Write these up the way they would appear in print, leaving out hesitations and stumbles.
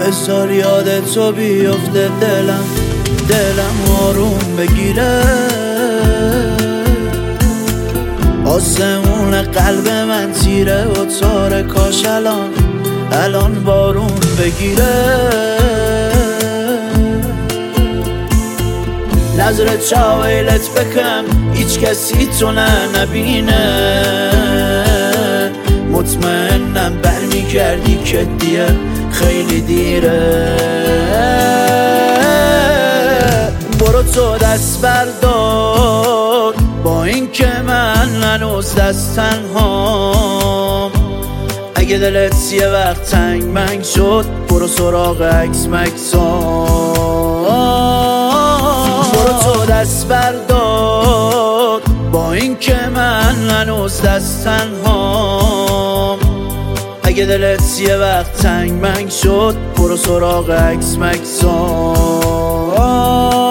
بذار یاد تو بیفته دلم آروم بگیره. آسمون قلب من تیره و تاره، کاش الان بارون بگیره. نظر چاویلت بکن هیچ کسی تو نبینه. مطمئنم برمیگردی که دیگه خیلی دیره. برو تو دست بردار با این که من هنوز دست تنهام. اگه دلت یه وقت تنگ منگ شد برو سراغ عکس مکسام. برو تو دست بردار با این که من هنوز دست تنهام. اگه دلت یه وقت تنگ منگ شد برو سراغ عکس مکسام.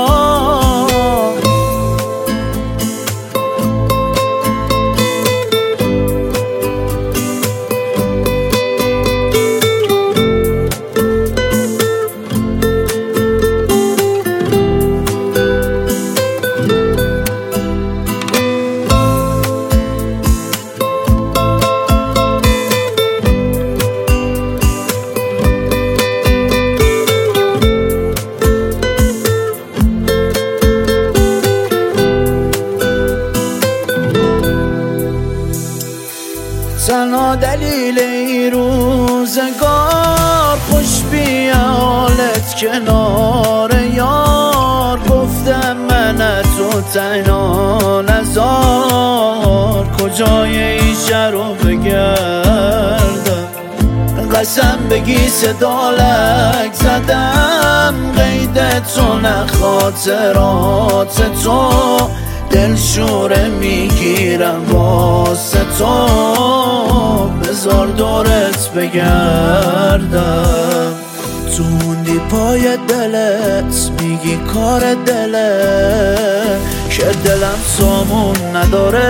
تنها دلیل این روزگار خوش بی حالت کنار یار. گفتم من تو تنها نزار، کجای این شهر رو بگردم. قسم بگی صدا لک زدم قید تو نه خاطرات تو. دل شوره میگیرم واسه تو، بذار دورت بگردم. تو موندی پای دلت میگی کار دلت که دلم سامون نداره.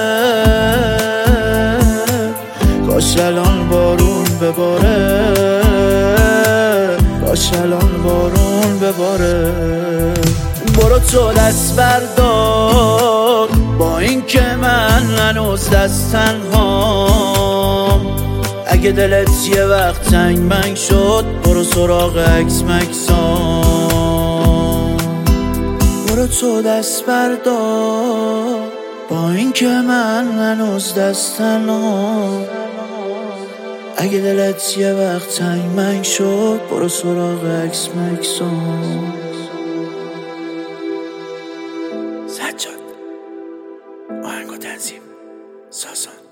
کاش الان بارون بباره، کاش الان بارون بباره. برو تو دست بردار با این که من هنوز دست تنهام. اگه دلت یه وقت تنگ منگ شد برو سراغ عکس مکسام. برو تو دست بردار با این که من هنوز دست تنهام. اگه دلت یه وقت تنگ منگ شد برو سراغ عکس مکسام. سجاد آهنگ و تنظیم ساسان.